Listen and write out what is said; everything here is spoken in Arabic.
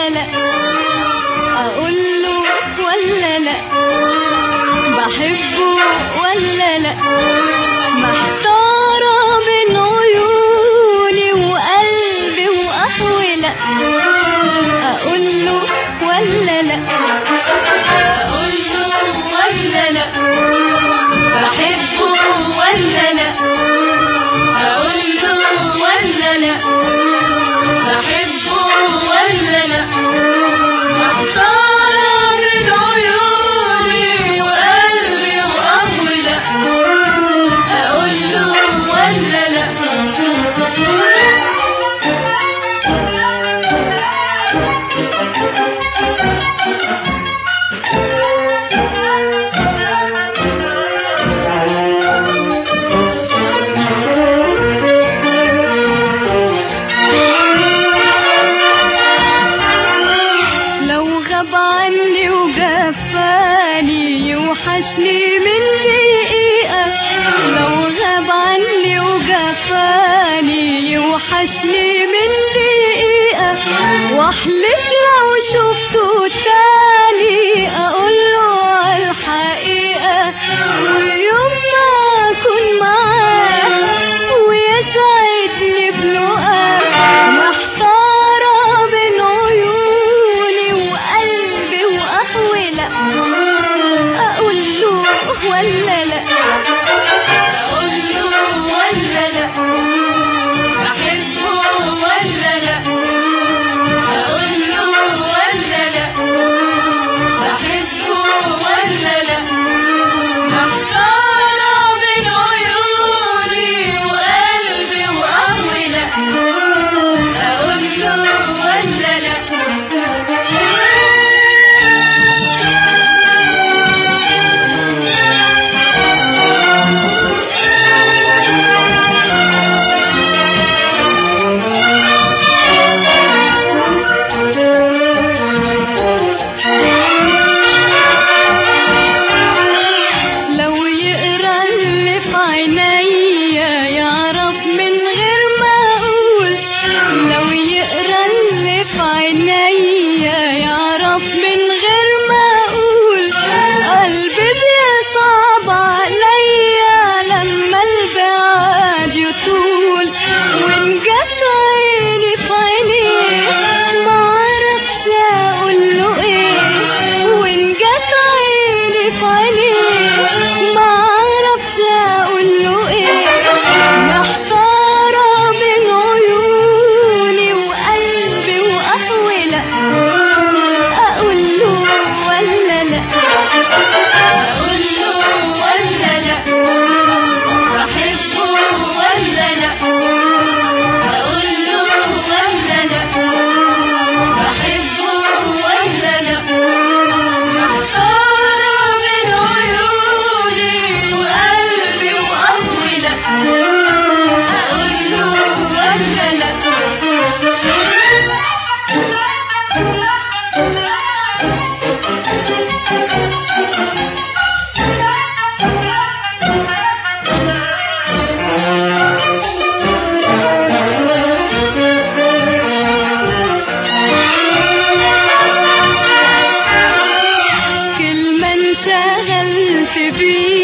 لا؟ اقوله ولا لا؟ بحبه ولا لا؟ محتارة بين عيوني وقلبي وأحوله. اقوله ولا لا؟ اقوله ولا لا؟ بحبه ولا لا؟ اقوله ولا لا؟ بحبه ولا لا؟ محتارة بين عيوني وقلبي وأحوله. اقوله ولا لا؟ غاب عني وجفاني يوحشني من دقيقة. لو غاب عني وجفاني يوحشني من دقيقة. واحلف لو شفته تاني اقوله عالحقيقة. ويوم ما اكون معاه ويسعدني بلقاه. محتارة بين عيوني وقلبي وأحوله. اقوله ولا لا؟ اقوله ولا لا؟ بحبه ولا لا؟ اقوله ولا لا؟ بحبه ولا لا؟ محتارة بين عيوني وقلبي وأحوله. اقوله ولا لا؟ لو يقرا اللي في عينيا يعرف من غير ما اقول. لو يقرا اللي في عينيا يعرف من غير ما اقول. قلبي بيصعب عليا لما البعد يطول. وان جت عيني في عينيه معرفش اقوله ايه. وان جت عيني في عينيه معرفش اقوله ايه. محتارة بين عيوني وقلبي وأحوله. اقوله ولا لا؟ اقوله ولا لا؟ بحبه ولا لا؟ اقوله ولا لا؟ بحبه ولا لا؟ محتارة بين عيوني وقلبي وأحوله. اقوله ولا لا؟ كلمة انشغلت بيها